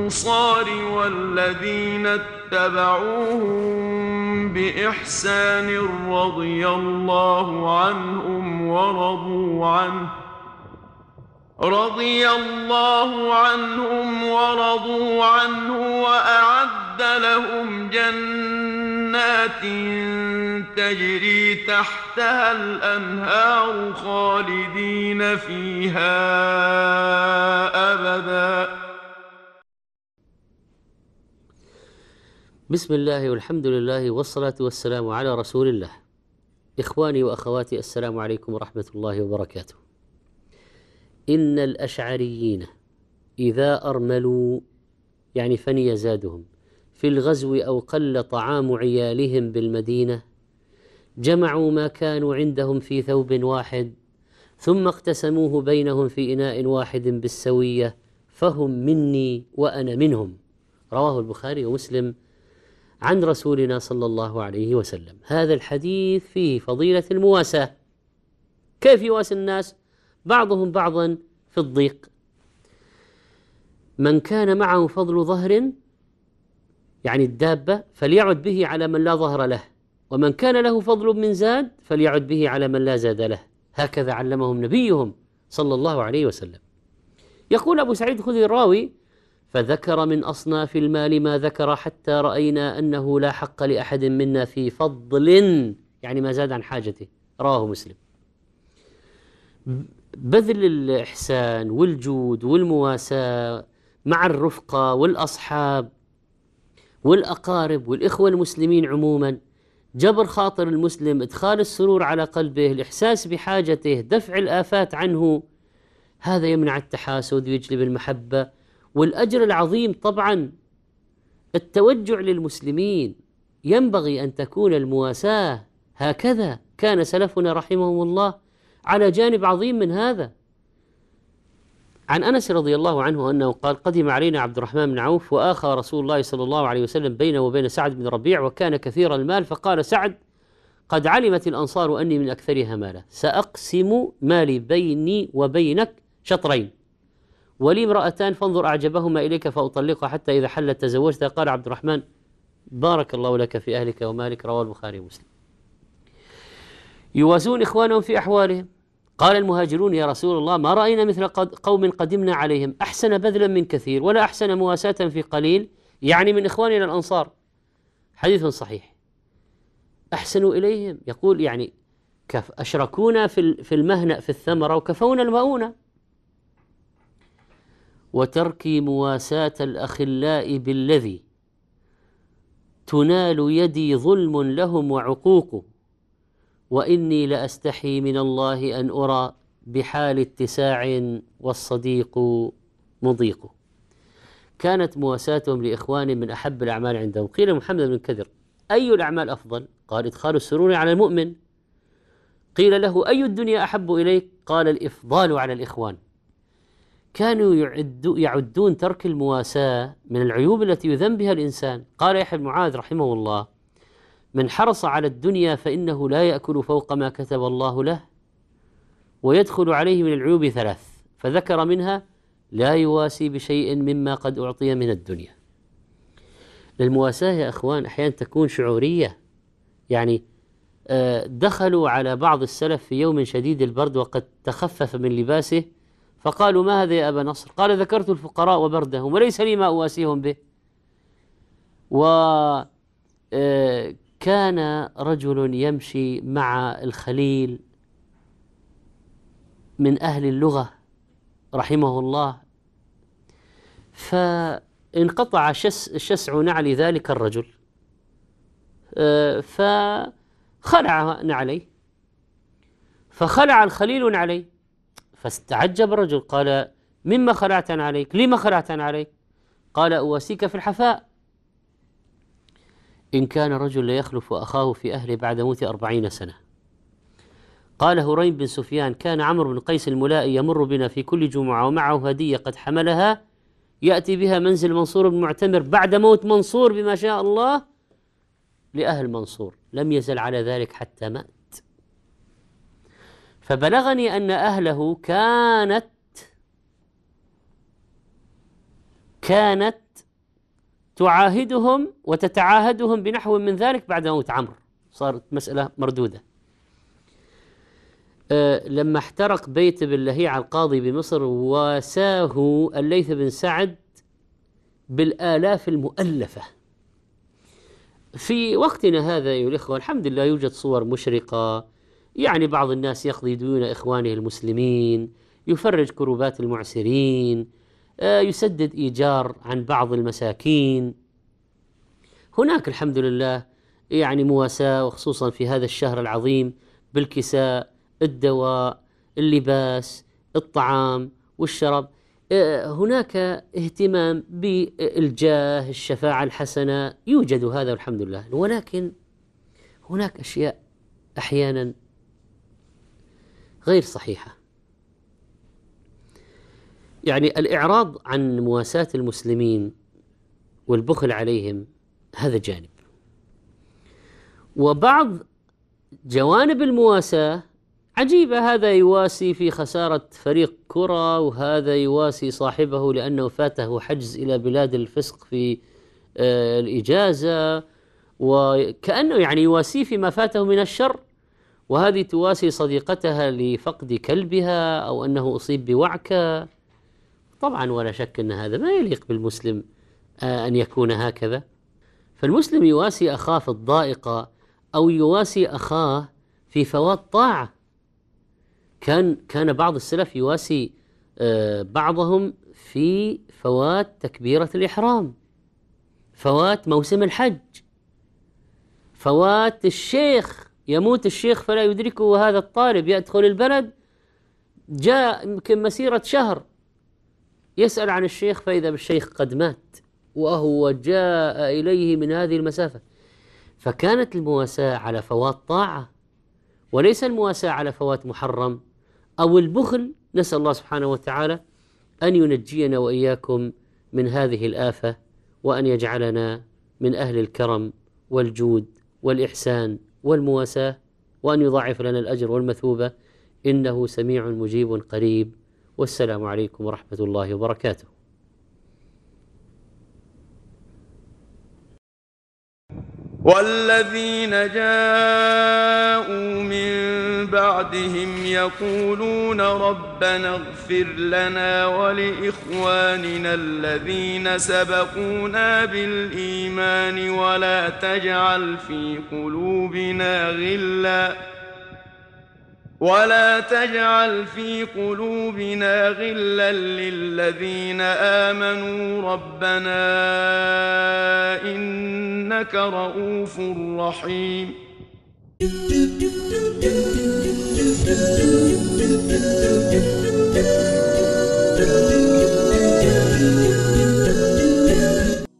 الأنصار والذين اتبعوهم بإحسان رضي الله عنهم ورضوا عنه وأعد لهم جنات تجري تحتها الأنهار خالدين فيها أبدا. بسم الله والحمد لله والصلاة والسلام على رسول الله. إخواني وأخواتي، السلام عليكم ورحمة الله وبركاته. إن الأشعريين إذا أرملوا، يعني فني زادهم، في الغزو أو قل طعام عيالهم بالمدينة، جمعوا ما كانوا عندهم في ثوب واحد، ثم اقتسموه بينهم في إناء واحد بالسوية، فهم مني وأنا منهم. رواه البخاري ومسلم عن رسولنا صلى الله عليه وسلم. هذا الحديث فيه فضيلة المواساة، كيف يواسي الناس بعضهم بعضا في الضيق. من كان معه فضل ظهر، يعني الدابة، فليعد به على من لا ظهر له، ومن كان له فضل من زاد فليعد به على من لا زاد له. هكذا علمهم نبيهم صلى الله عليه وسلم. يقول أبو سعيد الخدري الراوي: فذكر من أصناف المال ما ذكر حتى رأينا أنه لا حق لأحد منا في فضل، يعني ما زاد عن حاجته. رواه مسلم. بذل الإحسان والجود والمواساة مع الرفقة والأصحاب والأقارب والإخوة المسلمين عموما، جبر خاطر المسلم، إدخال السرور على قلبه، الإحساس بحاجته، دفع الآفات عنه، هذا يمنع التحاسد ويجلب المحبة والأجر العظيم. طبعا التوجع للمسلمين، ينبغي أن تكون المواساة هكذا. كان سلفنا رحمهم الله على جانب عظيم من هذا. عن أنس رضي الله عنه أنه قال: قدم علينا عبد الرحمن بن عوف وآخى رسول الله صلى الله عليه وسلم بينه وبين سعد بن ربيع، وكان كثير المال، فقال سعد: قد علمت الأنصار أني من أكثرها مالا، سأقسم مالي بيني وبينك شطرين، ولي امرأتان فانظر أعجبهما إليك فأطلقها حتى إذا حلت تزوجتها. قال عبد الرحمن: بارك الله لك في أهلك ومالك. رواه البخاري ومسلم. يواسون إخوانهم في أحوالهم. قال المهاجرون: يا رسول الله، ما رأينا مثل قوم قدمنا عليهم أحسن بذلا من كثير، ولا أحسن مواساة في قليل، يعني من إخواننا الأنصار. حديث صحيح. أحسنوا إليهم، يقول يعني أشركونا في المهنأ في الثمرة وكفونا المؤونة. وترك مواساة الأخلاء بالذي تنال يدي ظلم لهم وعقوق، وإني لأستحي من الله أن أرى بحال اتساع والصديق مضيق. كانت مواساتهم لإخوان من أحب الأعمال عندهم. قيل محمد بن كدر: أي الأعمال أفضل؟ قال: إدخال السرور على المؤمن. قيل له: أي الدنيا أحب إليك؟ قال: الإفضال على الإخوان. كانوا يعدون ترك المواساة من العيوب التي يذم بها الإنسان. قال يحيى بن معاذ رحمه الله: من حرص على الدنيا فإنه لا يأكل فوق ما كتب الله له، ويدخل عليه من العيوب ثلاث، فذكر منها: لا يواسي بشيء مما قد أعطي من الدنيا. المواساة يا أخوان أحيانا تكون شعورية، يعني دخلوا على بعض السلف في يوم شديد البرد وقد تخفف من لباسه، فقالوا: ما هذا يا أبا نصر؟ قال: ذكرت الفقراء وبردهم وليس لي ما أواسيهم به. كان رجل يمشي مع الخليل من أهل اللغة رحمه الله، فانقطع شسع نعل ذلك الرجل، فخلع نعليه، فخلع الخليل نعليه، فاستعجب الرجل. قال: مما خلعت عليك؟ لما خلعت عليك؟ قال: أواسيك في الحفاء. إن كان رجل ليخلف أخاه في أهله بعد موت 40 سنة. قال هريم بن سفيان: كان عمرو بن قيس الملائي يمر بنا في كل جمعة ومعه هدية قد حملها، يأتي بها منزل منصور بن معتمر بعد موت منصور بما شاء الله لأهل منصور. لم يزل على ذلك حتى مات. فبلغني أن أهله كانت كانت تعاهدهم وتتعاهدهم بنحو من ذلك بعد موت عمرو، صارت مسألة مردودة. لما احترق بيت بن لهيعة القاضي بمصر واساه الليث بن سعد بالآلاف المؤلفة. في وقتنا هذا أيها الإخوة الحمد لله يوجد صور مشرقة، يعني بعض الناس يقضي ديون إخوانه المسلمين، يفرج كروبات المعسرين، يسدد إيجار عن بعض المساكين. هناك الحمد لله يعني مواساة، وخصوصا في هذا الشهر العظيم، بالكساء، الدواء، اللباس، الطعام والشراب. هناك اهتمام بالجاه، الشفاعة الحسنة، يوجد هذا والحمد لله. ولكن هناك أشياء أحيانا غير صحيحة. يعني الإعراض عن مواساة المسلمين والبخل عليهم هذا جانب، وبعض جوانب المواساة عجيبة. هذا يواسي في خسارة فريق كرة، وهذا يواسي صاحبه لأنه فاته حجز إلى بلاد الفسق في الإجازة، وكأنه يعني يواسيه فيما فاته من الشر. وهذه تواسي صديقتها لفقد كلبها أو أنه أصيب بوعكة. طبعا ولا شك أن هذا ما يليق بالمسلم أن يكون هكذا. فالمسلم يواسي أخاه في الضائقة، أو يواسي أخاه في فوات طاعة. كان بعض السلف يواسي بعضهم في فوات تكبيرة الإحرام، فوات موسم الحج، فوات الشيخ، يموت الشيخ فلا يدركه وهذا الطالب يدخل البلد، جاء يمكن مسيرة شهر يسأل عن الشيخ فإذا بالشيخ قد مات وهو جاء إليه من هذه المسافة. فكانت المواساة على فوات طاعة، وليس المواساة على فوات محرم أو البخل. نسأل الله سبحانه وتعالى أن ينجينا وإياكم من هذه الآفة، وأن يجعلنا من أهل الكرم والجود والإحسان والمواساة، وأن يضاعف لنا الأجر والمثوبة، إنه سميع مجيب قريب. والسلام عليكم ورحمة الله وبركاته. والذين جاءوا من بعدهم يقولون ربنا اغفر لنا ولإخواننا الذين سبقونا بالإيمان ولا تجعل في قلوبنا غلا للذين آمنوا ربنا إنك رؤوف رحيم.